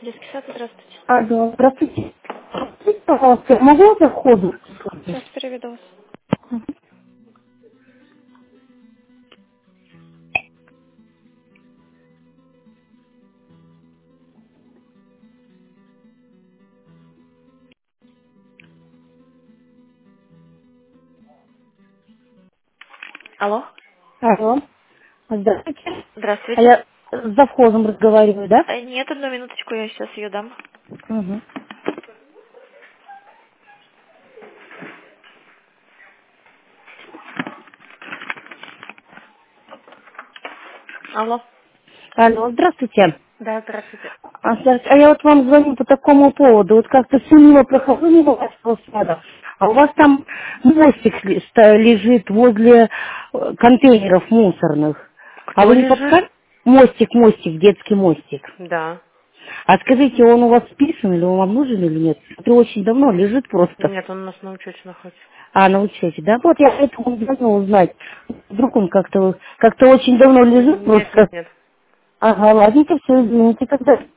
Детский сад, здравствуйте. Алло, здравствуйте. Скажите, пожалуйста, могу я за входу? Сейчас переведу вас. Алло. Алло, здравствуйте. А Здравствуйте. я с завхозом разговариваю, да? Нет, одну минуточку, я сейчас ее дам. Угу. Алло. Алло, здравствуйте. Да, здравствуйте. А я вот вам звоню по такому поводу. Вот как-то все мимо прохожу мимо вашего сада, а у вас там мостик лежит возле контейнеров мусорных. А Кто вы не лежит? подскажете? Мостик, детский мостик. Да. А скажите, он у вас списан, или он вам нужен или нет? Это очень давно лежит просто. Нет, он у нас на учете находится. А, на учете, да? Вот я поэтому звоню узнать. Вдруг он как-то очень давно лежит Нет, просто. нет, нет. Ага, ладненько, все, извините тогда.